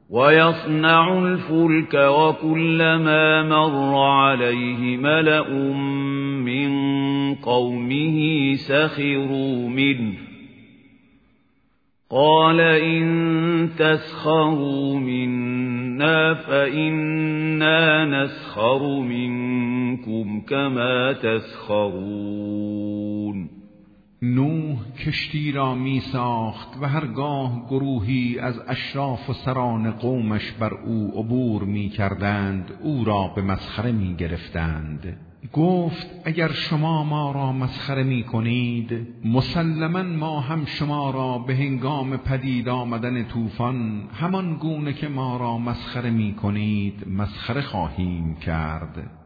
ويصنع الفلك وكلما مر عليه ملأ من قومه سخروا منه قال إن تسخروا منا فإنا نسخر منكم كما تسخرون. نوح کشتی را می ساخت و هرگاه گروهی از اشراف و سران قومش بر او عبور می کردند او را به مسخره می گرفتند. گفت اگر شما ما را مسخره می کنید مسلماً ما هم شما را به هنگام پدید آمدن طوفان همان گونه که ما را مسخره می کنید مسخره خواهیم کرد.